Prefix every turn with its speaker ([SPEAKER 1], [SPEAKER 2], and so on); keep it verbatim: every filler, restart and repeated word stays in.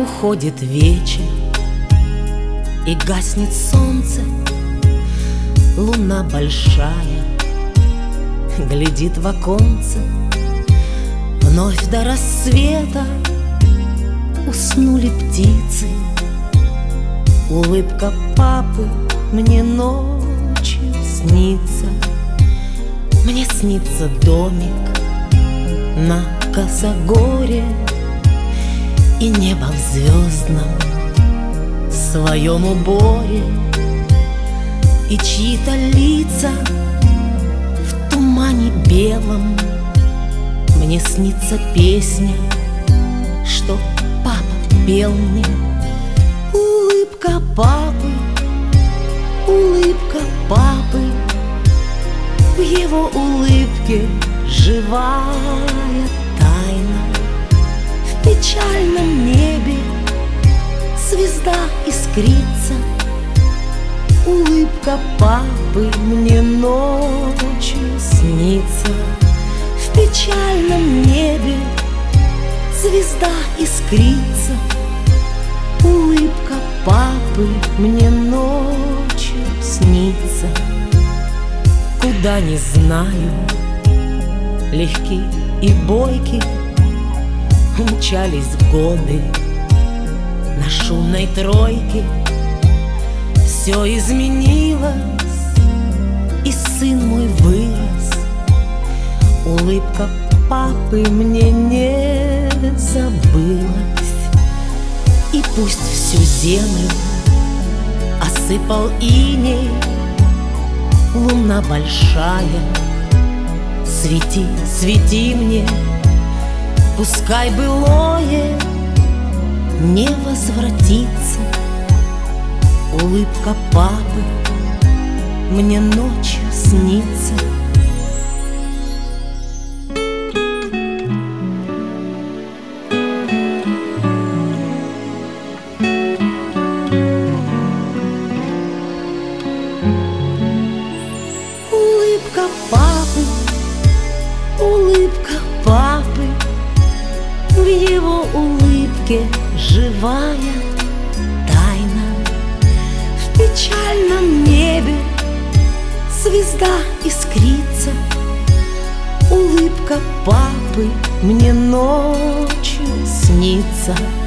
[SPEAKER 1] Уходит вечер, и гаснет солнце. Луна большая глядит в оконце. Вновь до рассвета уснули птицы. Улыбка папы мне ночью снится. Мне снится домик на косогоре и небо в звездном своем уборе, и чьи-то лица в тумане белом. Мне снится песня, что папа пел мне. Улыбка папы, улыбка папы, в его улыбке живая тайна. В печальном небе звезда искрится. Улыбка папы мне ночью снится. В печальном небе звезда искрится. Улыбка папы мне ночью снится. Куда не знаю, легкий и бойкий умчались годы на шумной тройке. Все изменилось, и сын мой вырос. Улыбка папы мне не забылась. И пусть всю землю осыпал иней, луна большая, свети, свети мне. Пускай былое не возвратится. Улыбка папы мне ночью снится. Улыбка папы, улыбка папы, в его улыбке живая тайна. В печальном небе звезда искрится. Улыбка папы мне ночью снится.